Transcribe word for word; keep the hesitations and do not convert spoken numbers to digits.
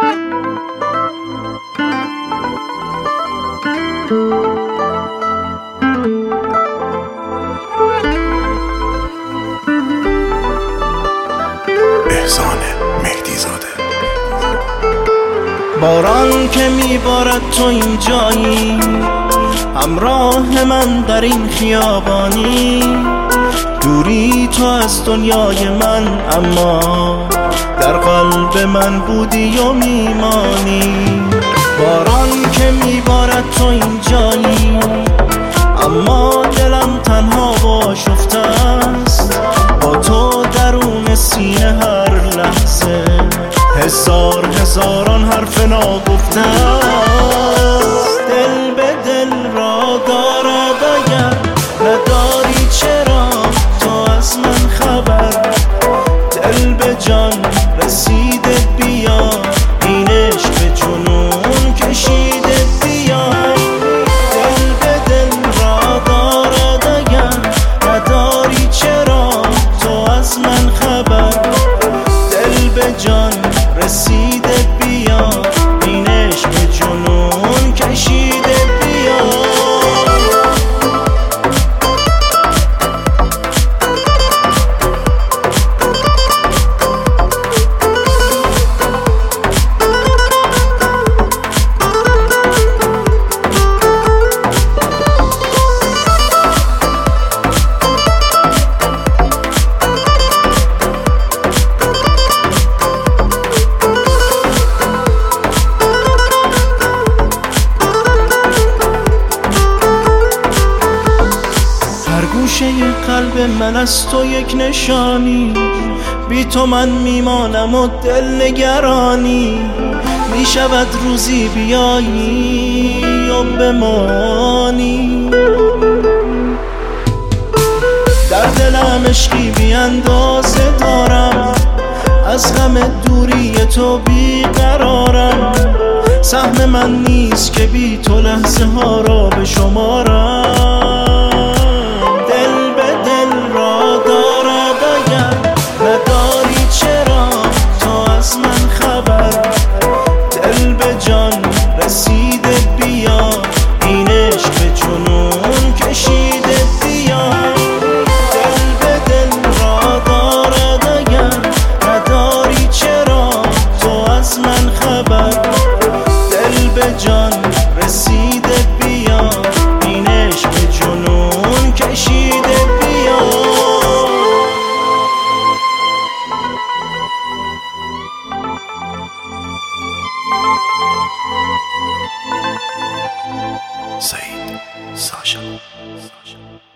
احسان مهدی زاده. باران که میبارد تو اینجایی، همراه من در این خیابانی، دوری تو از دنیای من اما در قلب من بودی و میمانی. باران که میبارد تو اینجایی، اما دلم تنها و آشفته است، با تو درون سینه هر لحظه هزار هزاران حرف ناگفته است. دل به دل را دارد اگر نداری چرا تو از من خبر، دل به جان رسیده بیا، این عشق به جنون کشیده بیا. دل به دل را دارد اگر نداری چرا تو از من خبر، دل به جان رسیده بیا، این عشق به جنون کشیده بیا. گوشه قلب من از تو یک نشانی، بی تو من میمانم و دل نگرانی. میشود روزی بیایی و بمانی، در دلم عشقی بی اندازه دارم، از غم دوری تو بیقرارم. سهم من نیست که بی تو لحظه ها را به شمارم. رسیده بیا، این عشق به جنون کشیده بیا. دل به دل را دارد اگر نداری چرا تو از من خبر، دل به جان رسیده بیا، این عشق به جنون کشیده بیا. سعید ساشا.